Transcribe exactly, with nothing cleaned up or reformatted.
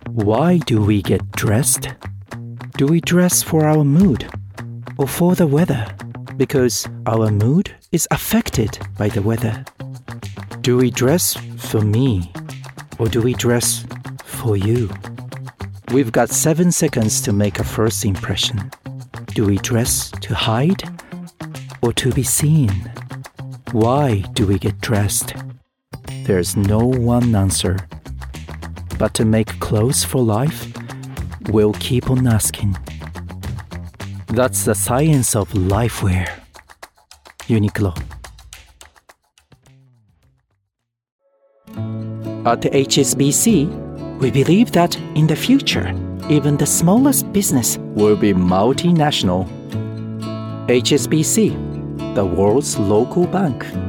Why do we get dressed? Do we dress for our mood or for the weather? Because our mood is affected by the weather. Do we dress for me or do we dress for you? We've got seven seconds to make a first impression. Do we dress to hide or to be seen? Why do we get dressed? There's no one answer. But to make clothes for life, we'll keep on asking. That's the science of lifewear. Uniqlo. At H S B C, we believe that in the future, even the smallest business will be multinational. H S B C, the world's local bank.